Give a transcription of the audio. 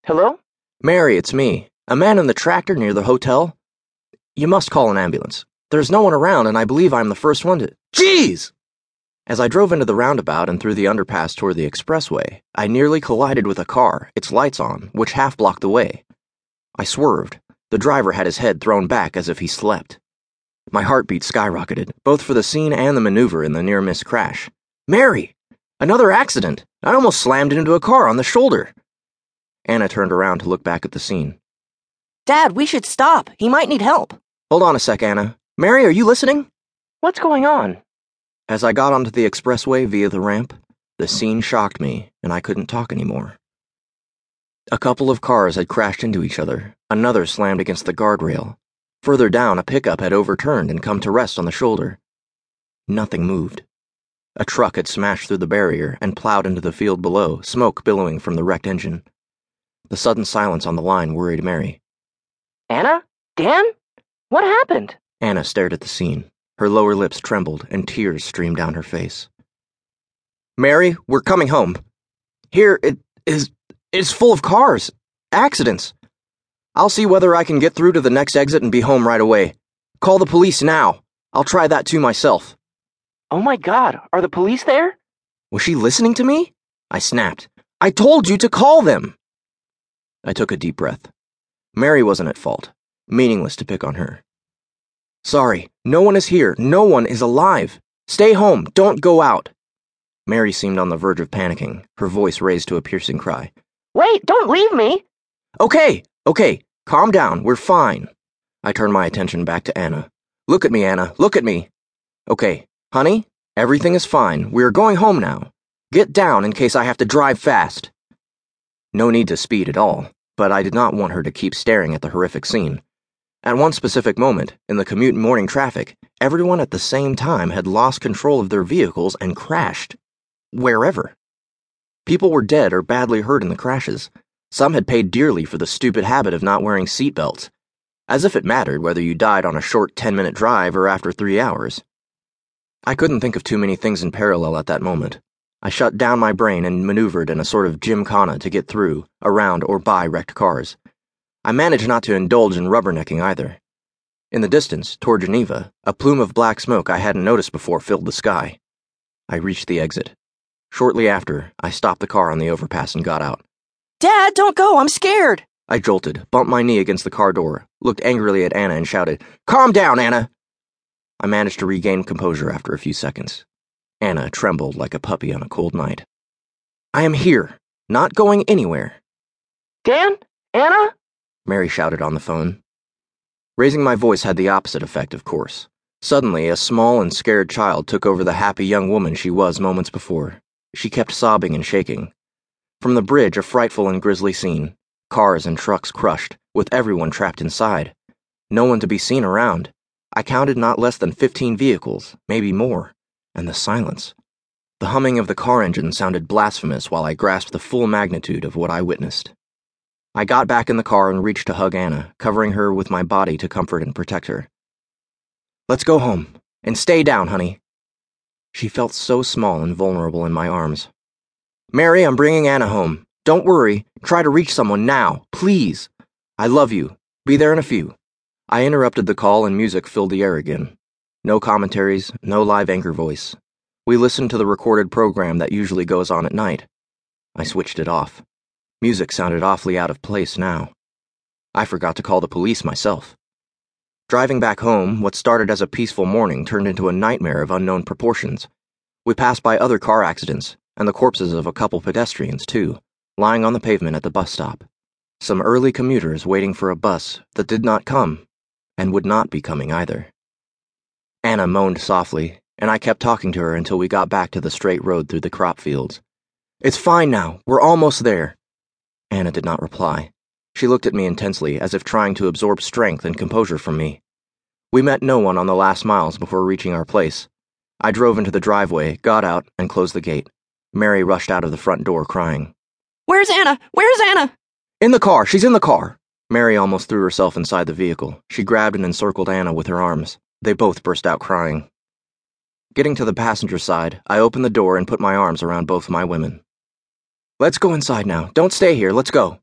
Hello? Mary, it's me. A man in the tractor near the hotel. You must call an ambulance. There's no one around, and I believe I'm the first one to— Jeez! As I drove into the roundabout and through the underpass toward the expressway, I nearly collided with a car, its lights on, which half blocked the way. I swerved. The driver had his head thrown back as if he slept. My heartbeat skyrocketed, both for the scene and the maneuver in the near-miss crash. Mary! Another accident! I almost slammed into a car on the shoulder. Anna turned around to look back at the scene. Dad, we should stop. He might need help. Hold on a sec, Anna. Mary, are you listening? What's going on? As I got onto the expressway via the ramp, the scene shocked me, and I couldn't talk anymore. A couple of cars had crashed into each other. Another slammed against the guardrail. Further down, a pickup had overturned and come to rest on the shoulder. Nothing moved. A truck had smashed through the barrier and plowed into the field below, smoke billowing from the wrecked engine. The sudden silence on the line worried Mary. Anna? Dan? What happened? Anna stared at the scene. Her lower lips trembled and tears streamed down her face. Mary, we're coming home. Here, it's full of cars. Accidents. I'll see whether I can get through to the next exit and be home right away. Call the police now. I'll try that too myself. Oh my God, are the police there? Was she listening to me? I snapped. I told you to call them. I took a deep breath. Mary wasn't at fault. Meaningless to pick on her. Sorry, no one is here. No one is alive. Stay home. Don't go out. Mary seemed on the verge of panicking, her voice raised to a piercing cry. Wait, don't leave me! Okay, calm down. We're fine. I turned my attention back to Anna. Look at me, Anna. Look at me. Okay, honey, everything is fine. We're going home now. Get down in case I have to drive fast. No need to speed at all, but I did not want her to keep staring at the horrific scene. At one specific moment, in the commute morning traffic, everyone at the same time had lost control of their vehicles and crashed. Wherever. People were dead or badly hurt in the crashes. Some had paid dearly for the stupid habit of not wearing seatbelts. As if it mattered whether you died on a short 10-minute drive or after 3 hours. I couldn't think of too many things in parallel at that moment. I shut down my brain and maneuvered in a sort of gymkhana to get through, around, or by wrecked cars. I managed not to indulge in rubbernecking either. In the distance, toward Geneva, a plume of black smoke I hadn't noticed before filled the sky. I reached the exit. Shortly after, I stopped the car on the overpass and got out. Dad, don't go, I'm scared! I jolted, bumped my knee against the car door, looked angrily at Anna and shouted, Calm down, Anna! I managed to regain composure after a few seconds. Anna trembled like a puppy on a cold night. I am here, not going anywhere. Dan? Anna? Mary shouted on the phone. Raising my voice had the opposite effect, of course. Suddenly, a small and scared child took over the happy young woman she was moments before. She kept sobbing and shaking. From the bridge, a frightful and grisly scene. Cars and trucks crushed, with everyone trapped inside. No one to be seen around. I counted not less than 15 vehicles, maybe more. And the silence. The humming of the car engine sounded blasphemous while I grasped the full magnitude of what I witnessed. I got back in the car and reached to hug Anna, covering her with my body to comfort and protect her. Let's go home, and stay down, honey. She felt so small and vulnerable in my arms. Mary, I'm bringing Anna home. Don't worry. Try to reach someone now, please. I love you. Be there in a few. I interrupted the call and music filled the air again. No commentaries, no live anchor voice. We listened to the recorded program that usually goes on at night. I switched it off. Music sounded awfully out of place now. I forgot to call the police myself. Driving back home, what started as a peaceful morning turned into a nightmare of unknown proportions. We passed by other car accidents, and the corpses of a couple pedestrians, too, lying on the pavement at the bus stop. Some early commuters waiting for a bus that did not come, and would not be coming either. Anna moaned softly, and I kept talking to her until we got back to the straight road through the crop fields. It's fine now. We're almost there. Anna did not reply. She looked at me intensely, as if trying to absorb strength and composure from me. We met no one on the last miles before reaching our place. I drove into the driveway, got out, and closed the gate. Mary rushed out of the front door crying. Where's Anna? Where's Anna? In the car. She's in the car. Mary almost threw herself inside the vehicle. She grabbed and encircled Anna with her arms. They both burst out crying. Getting to the passenger side, I opened the door and put my arms around both my women. Let's go inside now. Don't stay here. Let's go.